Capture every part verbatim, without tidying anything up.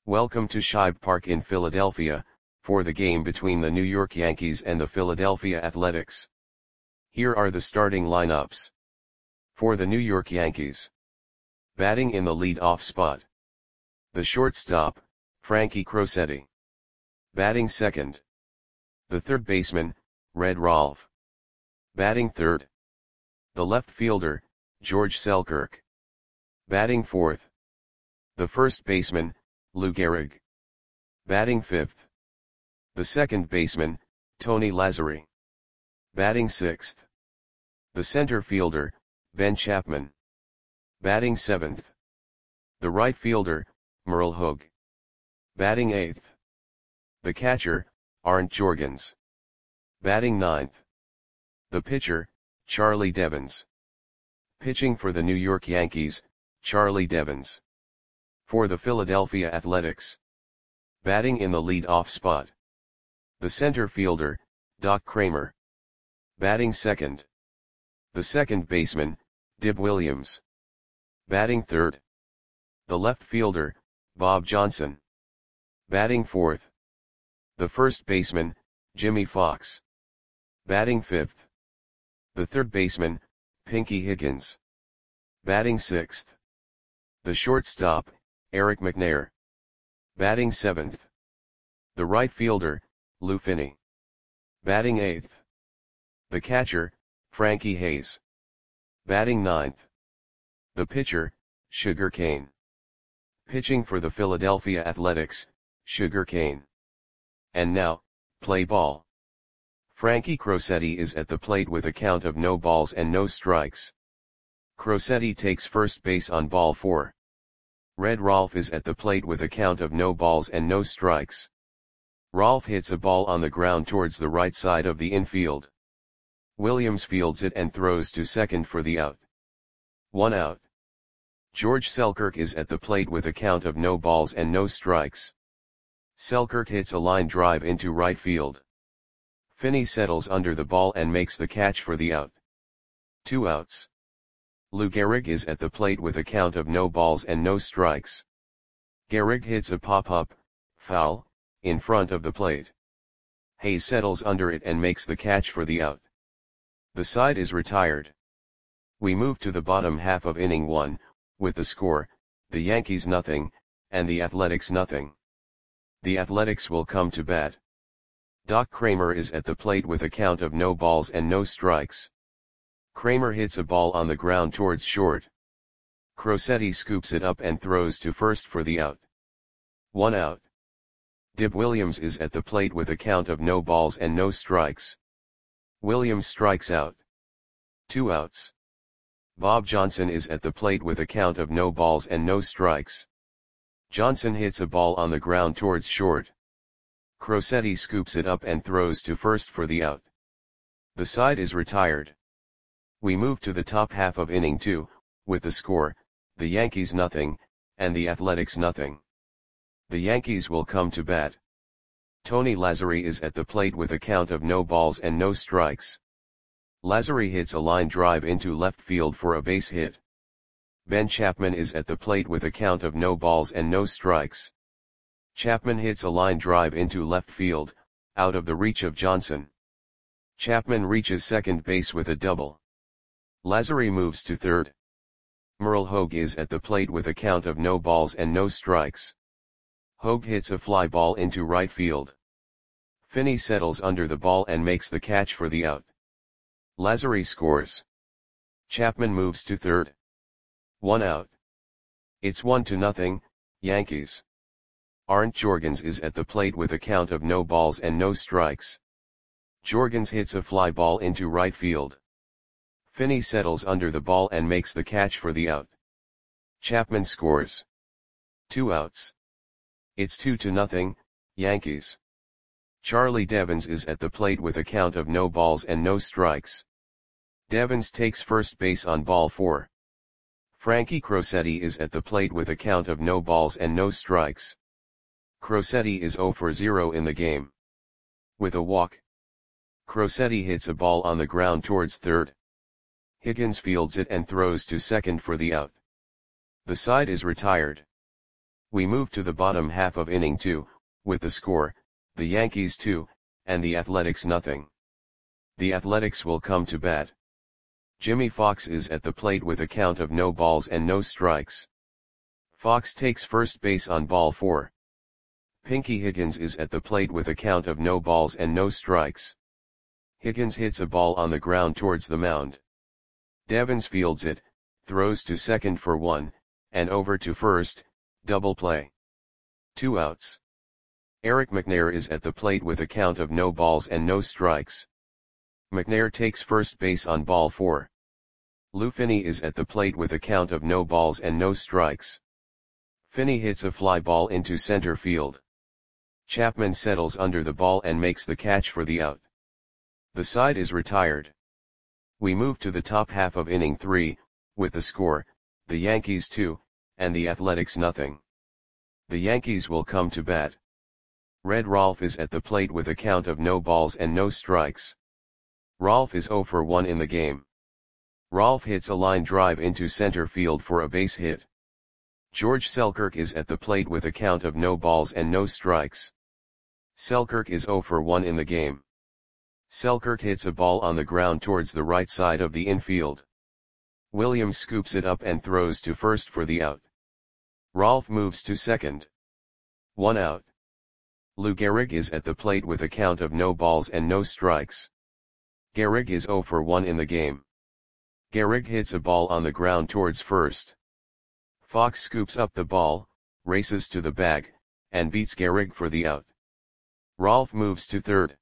Welcome to Shibe Park in Philadelphia, for the game between the New York Yankees and the Philadelphia Athletics. Here are the starting lineups. For the New York Yankees. Batting in the lead-off spot. The shortstop, Frankie Crosetti. Batting second. The third baseman, Red Rolfe. Batting third. The left fielder, George Selkirk. Batting fourth. The first baseman, Lou Gehrig. Batting fifth. The second baseman, Tony Lazzeri. Batting sixth. The center fielder, Ben Chapman. Batting seventh. The right fielder, Merle Hogue. Batting eighth. The catcher, Arndt Jorgens. Batting ninth. The pitcher, Charlie Devens. Pitching for the New York Yankees, Charlie Devens. For the Philadelphia Athletics. Batting in the lead-off spot. The center fielder, Doc Cramer. Batting second. The second baseman, Dib Williams. Batting third. The left fielder, Bob Johnson. Batting fourth. The first baseman, Jimmy Fox. Batting fifth. The third baseman, Pinky Higgins. Batting sixth. The shortstop, Eric McNair. Batting seventh. The right fielder, Lou Finney. Batting eighth. The catcher, Frankie Hayes. Batting ninth. The pitcher, Sugar Kane. Pitching for the Philadelphia Athletics, Sugar Kane. And now, play ball. Frankie Crosetti is at the plate with a count of no balls and no strikes. Crosetti takes first base on ball four. Red Rolfe is at the plate with a count of no balls and no strikes. Rolfe hits a ball on the ground towards the right side of the infield. Williams fields it and throws to second for the out. One out. George Selkirk is at the plate with a count of no balls and no strikes. Selkirk hits a line drive into right field. Finney settles under the ball and makes the catch for the out. Two outs. Lou Gehrig is at the plate with a count of no balls and no strikes. Gehrig hits a pop-up, foul, in front of the plate. Hayes settles under it and makes the catch for the out. The side is retired. We move to the bottom half of inning one, with the score, the Yankees nothing, and the Athletics nothing. The Athletics will come to bat. Doc Cramer is at the plate with a count of no balls and no strikes. Cramer hits a ball on the ground towards short. Crosetti scoops it up and throws to first for the out. One out. Dib Williams is at the plate with a count of no balls and no strikes. Williams strikes out. Two outs. Bob Johnson is at the plate with a count of no balls and no strikes. Johnson hits a ball on the ground towards short. Crosetti scoops it up and throws to first for the out. The side is retired. We move to the top half of inning two, with the score, the Yankees nothing, and the Athletics nothing. The Yankees will come to bat. Tony Lazzeri is at the plate with a count of no balls and no strikes. Lazzeri hits a line drive into left field for a base hit. Ben Chapman is at the plate with a count of no balls and no strikes. Chapman hits a line drive into left field, out of the reach of Johnson. Chapman reaches second base with a double. Lazzeri moves to third. Merle Hogue is at the plate with a count of no balls and no strikes. Hogue hits a fly ball into right field. Finney settles under the ball and makes the catch for the out. Lazzeri scores. Chapman moves to third. One out. It's one to nothing, Yankees. Arndt Jorgens is at the plate with a count of no balls and no strikes. Jorgens hits a fly ball into right field. Finney settles under the ball and makes the catch for the out. Chapman scores. Two outs. It's two to nothing, Yankees. Charlie Devens is at the plate with a count of no balls and no strikes. Devens takes first base on ball four. Frankie Crosetti is at the plate with a count of no balls and no strikes. Crosetti is zero for zero in the game. With a walk. Crosetti hits a ball on the ground towards third. Higgins fields it and throws to second for the out. The side is retired. We move to the bottom half of inning two, with the score, the Yankees two, and the Athletics nothing. The Athletics will come to bat. Jimmy Fox is at the plate with a count of no balls and no strikes. Fox takes first base on ball four. Pinky Higgins is at the plate with a count of no balls and no strikes. Higgins hits a ball on the ground towards the mound. Devens fields it, throws to second for one, and over to first, double play. Two outs. Eric McNair is at the plate with a count of no balls and no strikes. McNair takes first base on ball four. Lou Finney is at the plate with a count of no balls and no strikes. Finney hits a fly ball into center field. Chapman settles under the ball and makes the catch for the out. The side is retired. We move to the top half of inning three, with the score, the Yankees two, and the Athletics nothing. The Yankees will come to bat. Red Rolfe is at the plate with a count of no balls and no strikes. Rolfe is oh for one in the game. Rolfe hits a line drive into center field for a base hit. George Selkirk is at the plate with a count of no balls and no strikes. Selkirk is oh for one in the game. Selkirk hits a ball on the ground towards the right side of the infield. Williams scoops it up and throws to first for the out. Rolfe moves to second. One out. Lou Gehrig is at the plate with a count of no balls and no strikes. Gehrig is oh for one in the game. Gehrig hits a ball on the ground towards first. Fox scoops up the ball, races to the bag, and beats Gehrig for the out. Rolfe moves to third.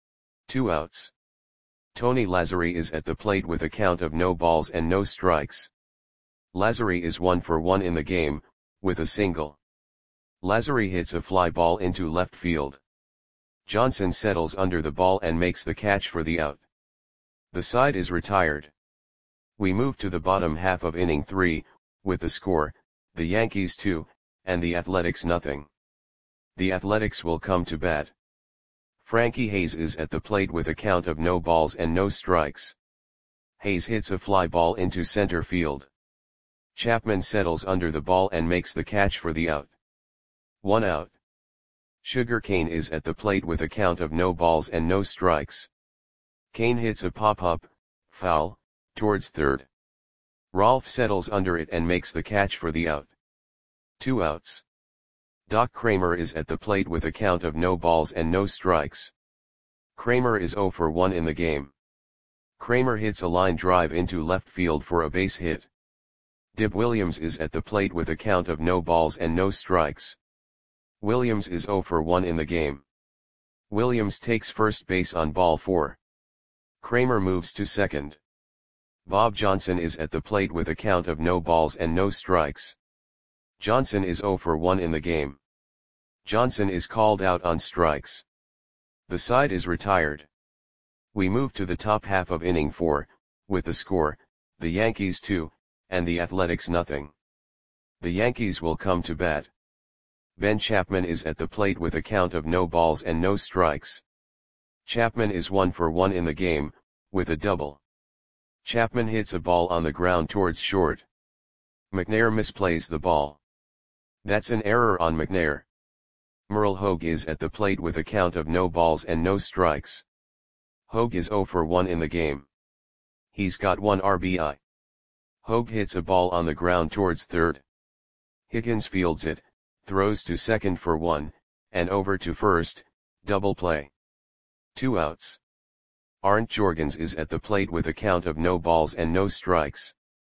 Two outs. Tony Lazzeri is at the plate with a count of no balls and no strikes. Lazzeri is one for one in the game, with a single. Lazzeri hits a fly ball into left field. Johnson settles under the ball and makes the catch for the out. The side is retired. We move to the bottom half of inning three, with the score, the Yankees two, and the Athletics nothing. The Athletics will come to bat. Frankie Hayes is at the plate with a count of no balls and no strikes. Hayes hits a fly ball into center field. Chapman settles under the ball and makes the catch for the out. One out. Sugar Kane is at the plate with a count of no balls and no strikes. Kane hits a pop-up, foul, towards third. Rolfe settles under it and makes the catch for the out. Two outs. Doc Kramer is at the plate with a count of no balls and no strikes. Kramer is oh for one in the game. Kramer hits a line drive into left field for a base hit. Dib Williams is at the plate with a count of no balls and no strikes. Williams is oh for one in the game. Williams takes first base on ball four. Kramer moves to second. Bob Johnson is at the plate with a count of no balls and no strikes. Johnson is oh for one in the game. Johnson is called out on strikes. The side is retired. We move to the top half of inning four, with the score, the Yankees two, and the Athletics nothing. The Yankees will come to bat. Ben Chapman is at the plate with a count of no balls and no strikes. Chapman is one for one in the game, with a double. Chapman hits a ball on the ground towards short. McNair misplays the ball. That's an error on McNair. Merle Hogue is at the plate with a count of no balls and no strikes. Hogue is oh for one in the game. He's got one R B I. Hogue hits a ball on the ground towards third. Higgins fields it, throws to second for one, and over to first, double play. Two outs. Arndt Jorgens is at the plate with a count of no balls and no strikes.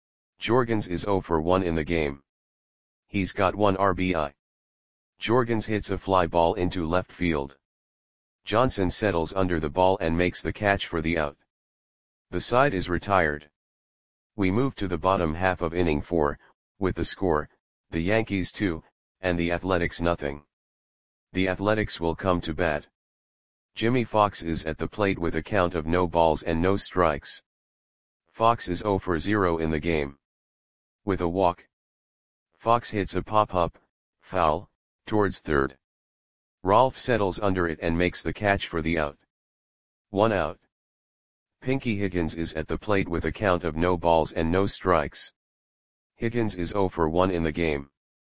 Jorgens is oh for one in the game. He's got one R B I. Jorgens hits a fly ball into left field. Johnson settles under the ball and makes the catch for the out. The side is retired. We move to the bottom half of inning four, with the score, the Yankees two, and the Athletics nothing. The Athletics will come to bat. Jimmy Fox is at the plate with a count of no balls and no strikes. Fox is oh for zero in the game. With a walk. Fox hits a pop-up, foul, towards third. Rolfe settles under it and makes the catch for the out. One out. Pinky Higgins is at the plate with a count of no balls and no strikes. Higgins is oh for one in the game.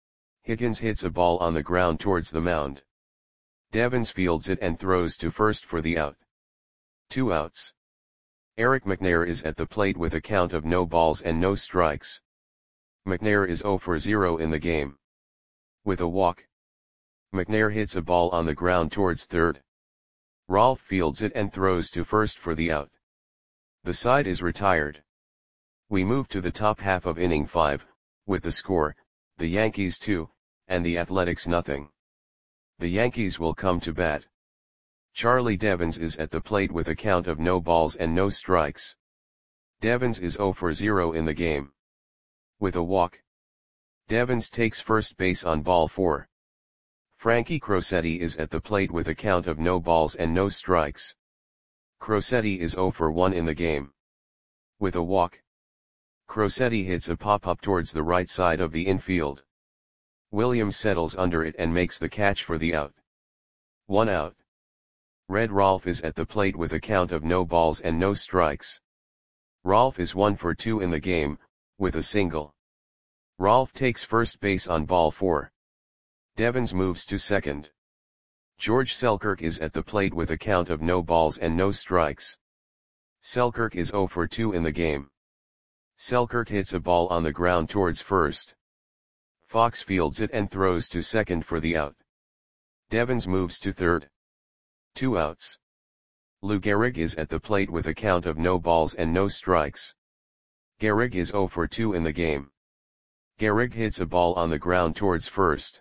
Higgins hits a ball on the ground towards the mound. Devens fields it and throws to first for the out. Two outs. Eric McNair is at the plate with a count of no balls and no strikes. McNair is zero for zero in the game. With a walk. McNair hits a ball on the ground towards third. Rolfe fields it and throws to first for the out. The side is retired. We move to the top half of inning five, with the score, the Yankees two, and the Athletics nothing. The Yankees will come to bat. Charlie Devens is at the plate with a count of no balls and no strikes. Devens is zero for zero in the game. With a walk. Devens takes first base on ball four. Frankie Crosetti is at the plate with a count of no balls and no strikes. Crosetti is zero for one in the game. With a walk. Crosetti hits a pop-up towards the right side of the infield. Williams settles under it and makes the catch for the out. One out. Red Rolfe is at the plate with a count of no balls and no strikes. Rolfe is one for two in the game, with a single. Rolfe takes first base on ball four. Devens moves to second. George Selkirk is at the plate with a count of no balls and no strikes. Selkirk is zero for two in the game. Selkirk hits a ball on the ground towards first. Fox fields it and throws to second for the out. Devens moves to third. Two outs. Lou Gehrig is at the plate with a count of no balls and no strikes. Gehrig is zero for two in the game. Gehrig hits a ball on the ground towards first.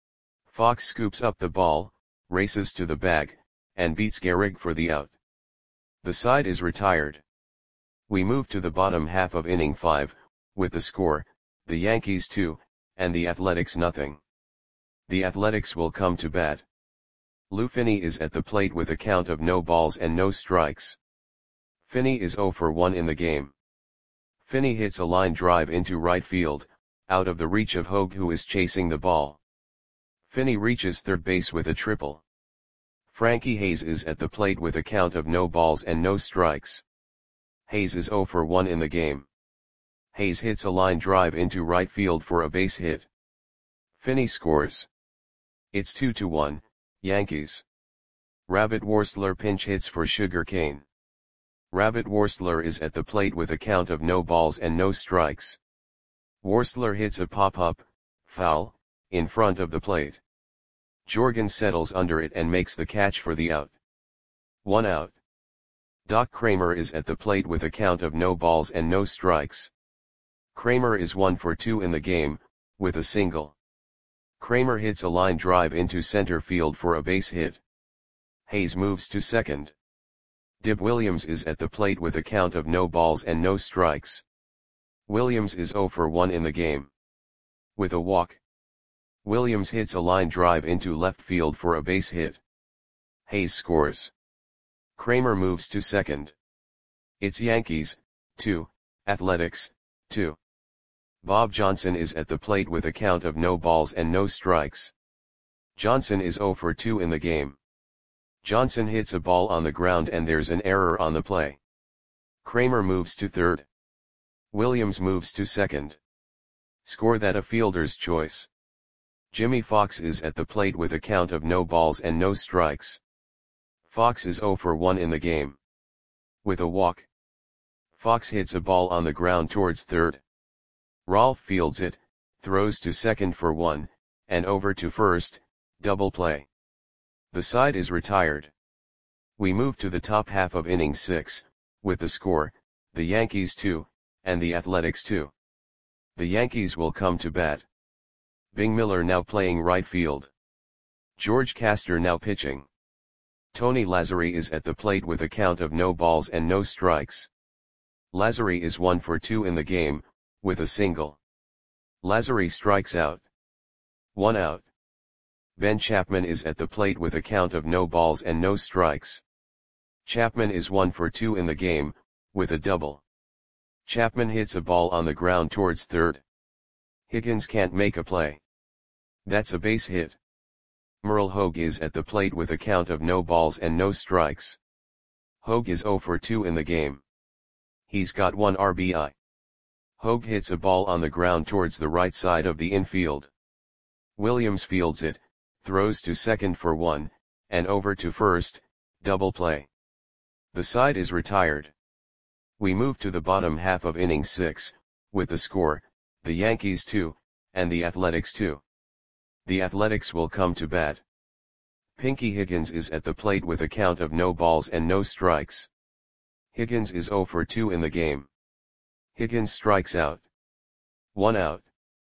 Fox scoops up the ball, races to the bag, and beats Gehrig for the out. The side is retired. We move to the bottom half of inning five, with the score, the Yankees two, and the Athletics nothing. The Athletics will come to bat. Lou Finney is at the plate with a count of no balls and no strikes. Finney is zero for one in the game. Finney hits a line drive into right field, out of the reach of Hogue, who is chasing the ball. Finney reaches third base with a triple. Frankie Hayes is at the plate with a count of no balls and no strikes. Hayes is zero for one in the game. Hayes hits a line drive into right field for a base hit. Finney scores. It's two to one, Yankees. Rabbit Worstler pinch hits for Sugar Cane. Rabbit Worstler is at the plate with a count of no balls and no strikes. Worstler hits a pop-up, foul, in front of the plate. Jorgen settles under it and makes the catch for the out. One out. Doc Kramer is at the plate with a count of no balls and no strikes. Kramer is one for two in the game, with a single. Kramer hits a line drive into center field for a base hit. Hayes moves to second. Dib Williams is at the plate with a count of no balls and no strikes. Williams is zero for one in the game. With a walk. Williams hits a line drive into left field for a base hit. Hayes scores. Kramer moves to second. It's Yankees, two, Athletics, two. Bob Johnson is at the plate with a count of no balls and no strikes. Johnson is zero for two in the game. Johnson hits a ball on the ground and there's an error on the play. Kramer moves to third. Williams moves to second. Score that a fielder's choice. Jimmy Fox is at the plate with a count of no balls and no strikes. Fox is zero for one in the game. With a walk. Fox hits a ball on the ground towards third. Rolfe fields it, throws to second for one, and over to first, double play. The side is retired. We move to the top half of inning six, with the score, the Yankees two, and the Athletics two. The Yankees will come to bat. Bing Miller now playing right field. George Castor now pitching. Tony Lazzari is at the plate with a count of no balls and no strikes. Lazzari is one for two in the game, with a single. Lazzari strikes out. One out. Ben Chapman is at the plate with a count of no balls and no strikes. Chapman is one for two in the game, with a double. Chapman hits a ball on the ground towards third. Higgins can't make a play. That's a base hit. Merle Hogue is at the plate with a count of no balls and no strikes. Hogue is zero for two in the game. He's got one R B I. Hogue hits a ball on the ground towards the right side of the infield. Williams fields it, throws to second for one, and over to first, double play. The side is retired. We move to the bottom half of inning six, with the score, the Yankees two, and the Athletics two. The Athletics will come to bat. Pinky Higgins is at the plate with a count of no balls and no strikes. Higgins is zero for two in the game. Higgins strikes out. One out.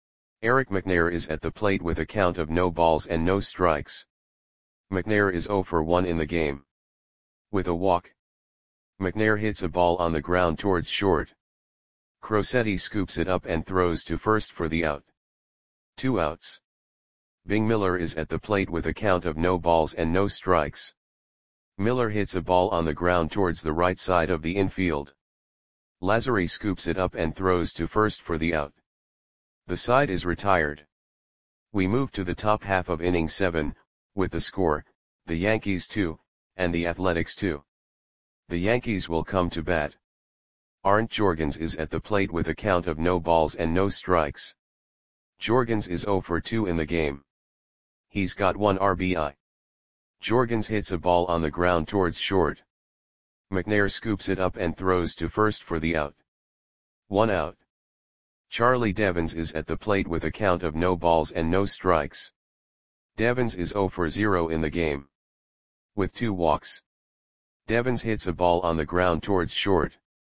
Eric McNair is at the plate with a count of no balls and no strikes. McNair is zero for one in the game. With a walk. McNair hits a ball on the ground towards short. Crosetti scoops it up and throws to first for the out. Two outs. Bing Miller is at the plate with a count of no balls and no strikes. Miller hits a ball on the ground towards the right side of the infield. Lazary scoops it up and throws to first for the out. The side is retired. We move to the top half of inning seven, with the score, the Yankees two, and the Athletics two. The Yankees will come to bat. Arndt Jorgens is at the plate with a count of no balls and no strikes. Jorgens is zero for two in the game. He's got one R B I. Jorgens hits a ball on the ground towards short. McNair scoops it up and throws to first for the out. One out. Charlie Devens is at the plate with a count of no balls and no strikes. Devens is zero for zero in the game. With two walks. Devens hits a ball on the ground towards short.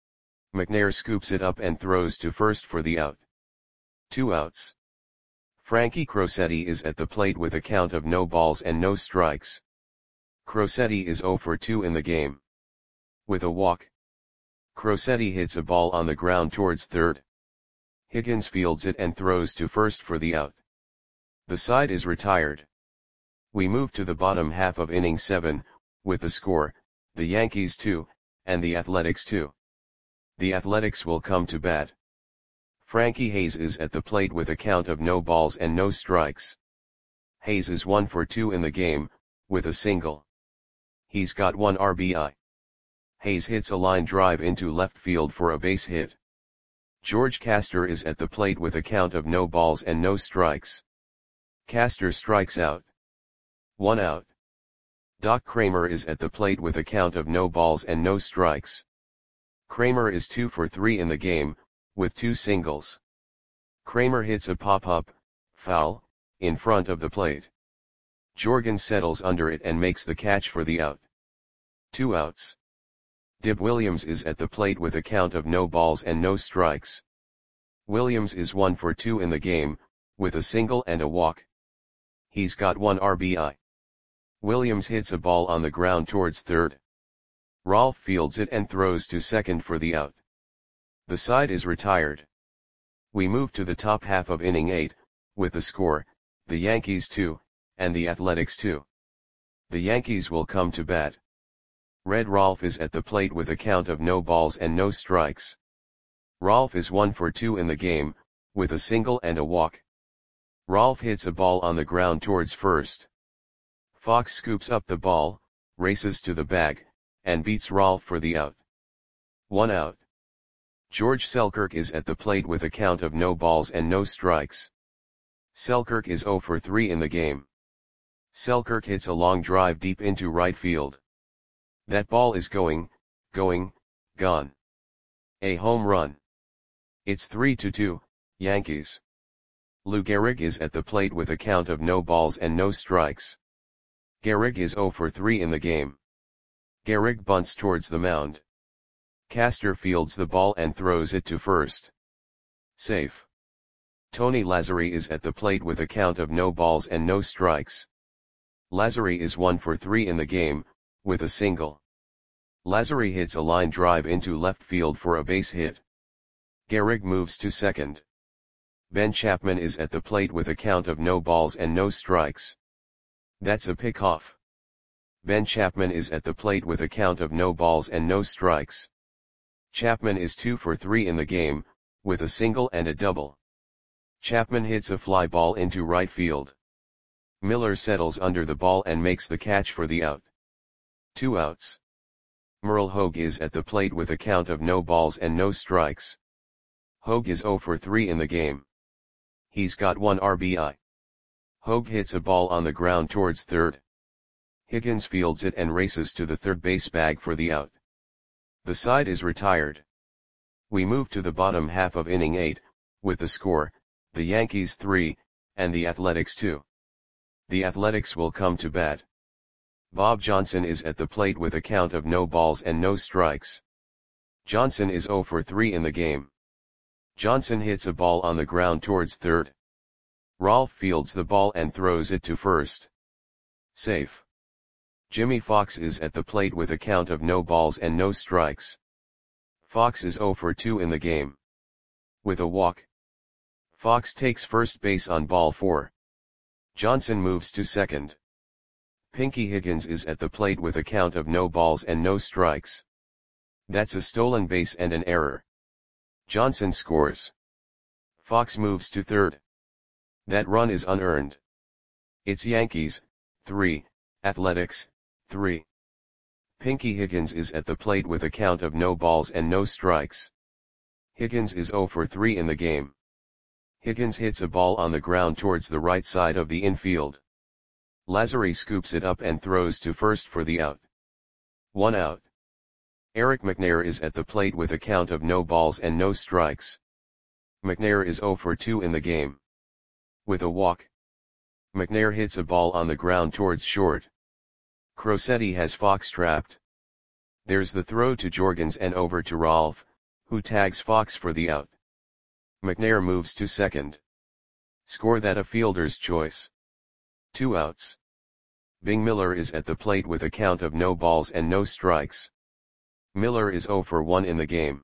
McNair scoops it up and throws to first for the out. Two outs. Frankie Crosetti is at the plate with a count of no balls and no strikes. Crosetti is zero for two in the game. With a walk. Crosetti hits a ball on the ground towards third. Higgins fields it and throws to first for the out. The side is retired. We move to the bottom half of inning seven, with the score, the Yankees two, and the Athletics two. The Athletics will come to bat. Frankie Hayes is at the plate with a count of no balls and no strikes. Hayes is one for two in the game, with a single. He's got one R B I. Hayes hits a line drive into left field for a base hit. George Castor is at the plate with a count of no balls and no strikes. Castor strikes out. One out. Doc Kramer is at the plate with a count of no balls and no strikes. Kramer is two for three in the game, with two singles. Kramer hits a pop-up, foul, in front of the plate. Jorgens settles under it and makes the catch for the out. Two outs. Dib Williams is at the plate with a count of no balls and no strikes. Williams is one for two in the game, with a single and a walk. He's got one R B I. Williams hits a ball on the ground towards third. Rolfe fields it and throws to second for the out. The side is retired. We move to the top half of inning eight, with the score, the Yankees two, and the Athletics two. The Yankees will come to bat. Red Rolfe is at the plate with a count of no balls and no strikes. Rolfe is one for two in the game, with a single and a walk. Rolfe hits a ball on the ground towards first. Fox scoops up the ball, races to the bag, and beats Rolfe for the out. One out. George Selkirk is at the plate with a count of no balls and no strikes. Selkirk is zero for three in the game. Selkirk hits a long drive deep into right field. That ball is going, going, gone. A home run. It's three to two, Yankees. Lou Gehrig is at the plate with a count of no balls and no strikes. Gehrig is zero for three in the game. Gehrig bunts towards the mound. Castor fields the ball and throws it to first. Safe. Tony Lazary is at the plate with a count of no balls and no strikes. Lazary is one for three in the game, with a single. Lazary hits a line drive into left field for a base hit. Gehrig moves to second. Ben Chapman is at the plate with a count of no balls and no strikes. That's a pickoff. Ben Chapman is at the plate with a count of no balls and no strikes. Chapman is two for three in the game, with a single and a double. Chapman hits a fly ball into right field. Miller settles under the ball and makes the catch for the out. Two outs. Merle Hogue is at the plate with a count of no balls and no strikes. Hogue is zero for three in the game. He's got one R B I. Hogue hits a ball on the ground towards third. Higgins fields it and races to the third base bag for the out. The side is retired. We move to the bottom half of inning eight, with the score, the Yankees three, and the Athletics two. The Athletics will come to bat. Bob Johnson is at the plate with a count of no balls and no strikes. Johnson is oh for three in the game. Johnson hits a ball on the ground towards third. Rolfe fields the ball and throws it to first. Safe. Jimmy Fox is at the plate with a count of no balls and no strikes. Fox is oh for two in the game. With a walk. Fox takes first base on ball four. Johnson moves to second. Pinky Higgins is at the plate with a count of no balls and no strikes. That's a stolen base and an error. Johnson scores. Fox moves to third. That run is unearned. It's Yankees, three, Athletics, three. Pinky Higgins is at the plate with a count of no balls and no strikes. Higgins is oh for three in the game. Higgins hits a ball on the ground towards the right side of the infield. Lazary scoops it up and throws to first for the out. One out. Eric McNair is at the plate with a count of no balls and no strikes. McNair is oh for two in the game. With a walk. McNair hits a ball on the ground towards short. Crosetti has Fox trapped. There's the throw to Jorgens and over to Rolfe, who tags Fox for the out. McNair moves to second. Score that a fielder's choice. Two outs. Bing Miller is at the plate with a count of no balls and no strikes. Miller is oh for one in the game.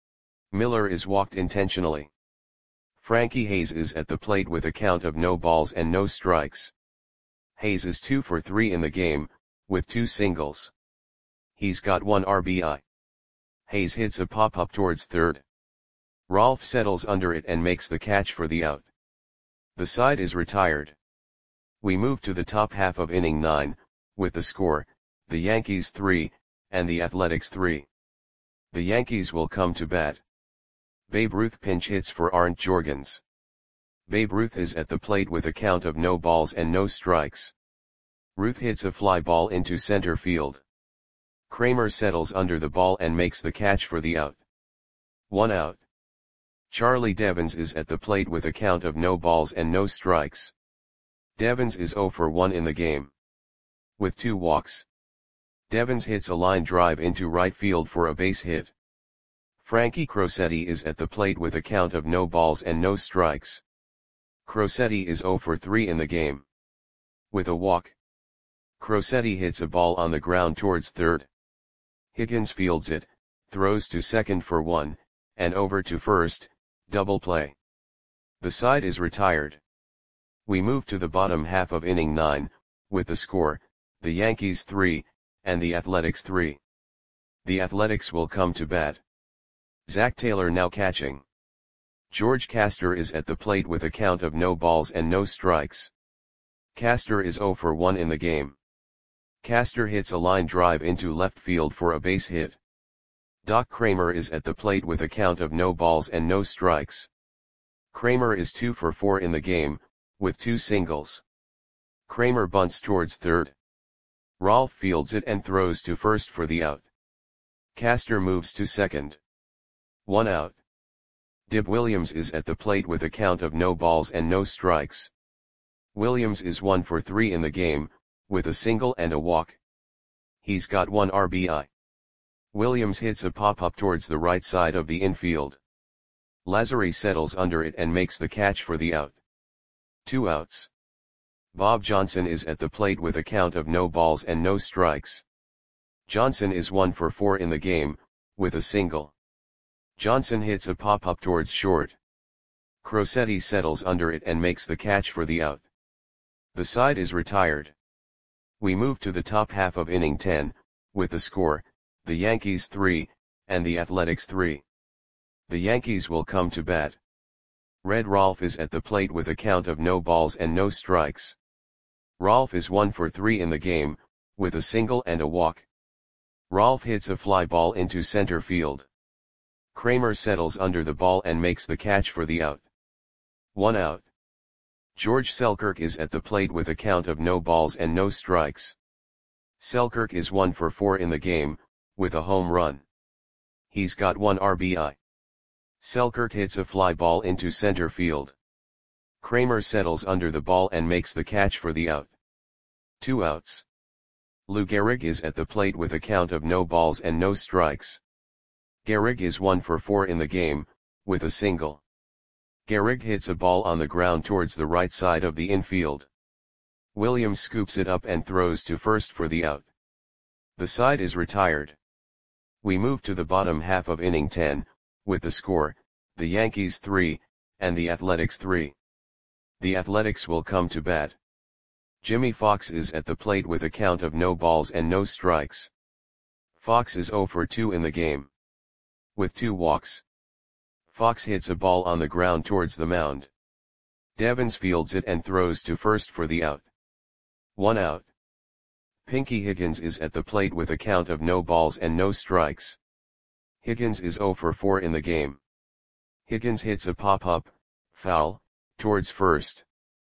Miller is walked intentionally. Frankie Hayes is at the plate with a count of no balls and no strikes. Hayes is two for three in the game, with two singles. He's got one R B I. Hayes hits a pop-up towards third. Rolfe settles under it and makes the catch for the out. The side is retired. We move to the top half of inning nine, with the score, the Yankees three, and the Athletics three. The Yankees will come to bat. Babe Ruth pinch hits for Arndt Jorgens. Babe Ruth is at the plate with a count of no balls and no strikes. Ruth hits a fly ball into center field. Kramer settles under the ball and makes the catch for the out. One out. Charlie Devens is at the plate with a count of no balls and no strikes. Devens is oh for one in the game. With two walks. Devens hits a line drive into right field for a base hit. Frankie Crosetti is at the plate with a count of no balls and no strikes. Crosetti is oh for three in the game. With a walk. Crosetti hits a ball on the ground towards third. Higgins fields it, throws to second for one, and over to first, double play. The side is retired. We move to the bottom half of inning nine, with the score, the Yankees three, and the Athletics three. The Athletics will come to bat. Zach Taylor now catching. George Castor is at the plate with a count of no balls and no strikes. Castor is oh for one in the game. Castor hits a line drive into left field for a base hit. Doc Kramer is at the plate with a count of no balls and no strikes. Kramer is two for four in the game, with two singles. Kramer bunts towards third. Rolfe fields it and throws to first for the out. Castor moves to second. One out. Dib Williams is at the plate with a count of no balls and no strikes. Williams is one for three in the game, with a single and a walk. He's got one R B I. Williams hits a pop-up towards the right side of the infield. Lazary settles under it and makes the catch for the out. Two outs. Bob Johnson is at the plate with a count of no balls and no strikes. Johnson is one for four in the game, with a single. Johnson hits a pop-up towards short. Crosetti settles under it and makes the catch for the out. The side is retired. We move to the top half of inning ten, with the score, the Yankees three, and the Athletics three. The Yankees will come to bat. Red Rolfe is at the plate with a count of no balls and no strikes. Rolfe is one for three in the game, with a single and a walk. Rolfe hits a fly ball into center field. Kramer settles under the ball and makes the catch for the out. One out. George Selkirk is at the plate with a count of no balls and no strikes. Selkirk is one for four in the game, with a home run. He's got one R B I. Selkirk hits a fly ball into center field. Kramer settles under the ball and makes the catch for the out. Two outs. Lou Gehrig is at the plate with a count of no balls and no strikes. Gehrig is one for four in the game, with a single. Gehrig hits a ball on the ground towards the right side of the infield. Williams scoops it up and throws to first for the out. The side is retired. We move to the bottom half of inning ten, with the score, the Yankees three, and the Athletics three. The Athletics will come to bat. Jimmy Fox is at the plate with a count of no balls and no strikes. Fox is zero for two in the game. With two walks. Fox hits a ball on the ground towards the mound. Devens fields it and throws to first for the out. One out. Pinky Higgins is at the plate with a count of no balls and no strikes. Higgins is zero for four in the game. Higgins hits a pop-up, foul, towards first.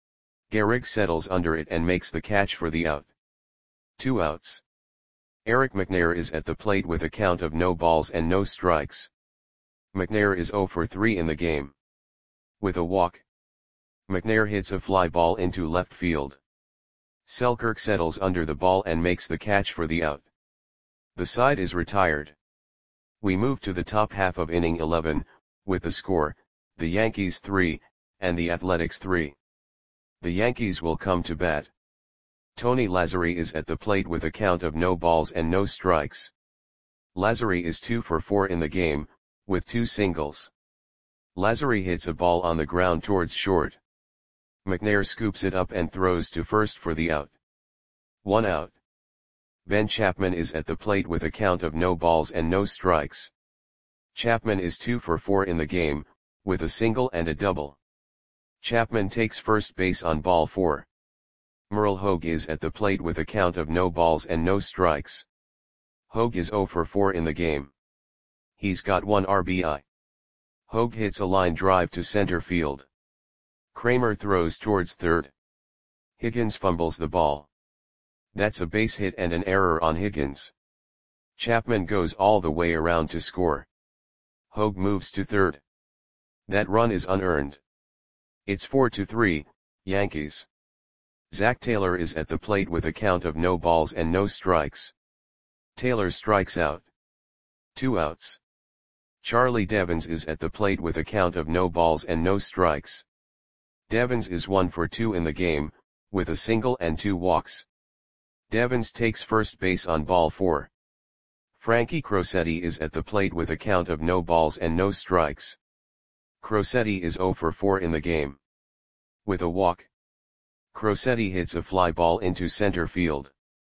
Gehrig settles under it and makes the catch for the out. Two outs. Eric McNair is at the plate with a count of no balls and no strikes. McNair is zero for three in the game. With a walk. McNair hits a fly ball into left field. Selkirk settles under the ball and makes the catch for the out. The side is retired. We move to the top half of inning eleven, with the score, the Yankees three, and the Athletics three. The Yankees will come to bat. Tony Lazzeri is at the plate with a count of no balls and no strikes. Lazzeri is two for four in the game, with two singles. Lazzeri hits a ball on the ground towards short. McNair scoops it up and throws to first for the out. One out. Ben Chapman is at the plate with a count of no balls and no strikes. Chapman is two for four in the game, with a single and a double. Chapman takes first base on ball four. Merle Hogue is at the plate with a count of no balls and no strikes. Hogue is zero for four in the game. He's got one R B I. Hogue hits a line drive to center field. Kramer throws towards third. Higgins fumbles the ball. That's a base hit and an error on Higgins. Chapman goes all the way around to score. Hogue moves to third. That run is unearned. It's four to three, Yankees. Zach Taylor is at the plate with a count of no balls and no strikes. Taylor strikes out. Two outs. Charlie Devens is at the plate with a count of no balls and no strikes. Devens is one for two in the game, with a single and two walks. Devens takes first base on ball four. Frankie Crosetti is at the plate with a count of no balls and no strikes. Crosetti is zero for four in the game. With a walk. Crosetti hits a fly ball into center field.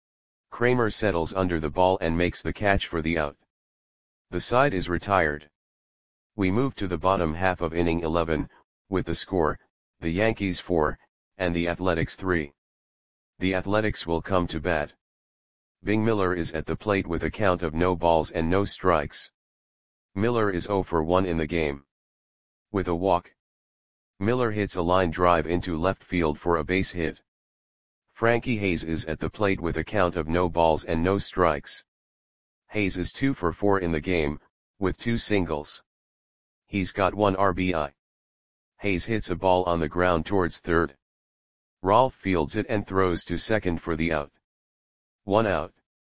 Kramer settles under the ball and makes the catch for the out. The side is retired. We move to the bottom half of inning eleven, with the score, the Yankees four, and the Athletics three. The Athletics will come to bat. Bing Miller is at the plate with a count of no balls and no strikes. Miller is zero for one in the game. With a walk. Miller hits a line drive into left field for a base hit. Frankie Hayes is at the plate with a count of no balls and no strikes. Hayes is two for four in the game, with two singles. He's got one R B I. Hayes hits a ball on the ground towards third. Rolfe fields it and throws to second for the out. One out.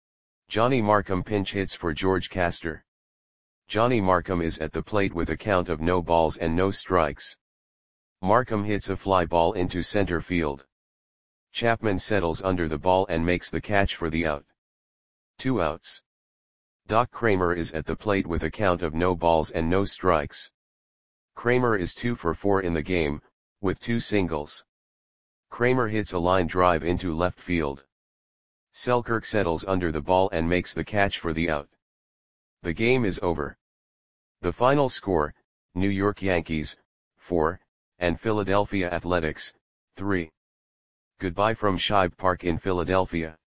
Johnny Markham pinch hits for George Castor. Johnny Markham is at the plate with a count of no balls and no strikes. Markham hits a fly ball into center field. Chapman settles under the ball and makes the catch for the out. Two outs. Doc Kramer is at the plate with a count of no balls and no strikes. Kramer is two for four in the game, with two singles. Kramer hits a line drive into left field. Selkirk settles under the ball and makes the catch for the out. The game is over. The final score, New York Yankees, four, and Philadelphia Athletics, three. Goodbye from Shibe Park in Philadelphia.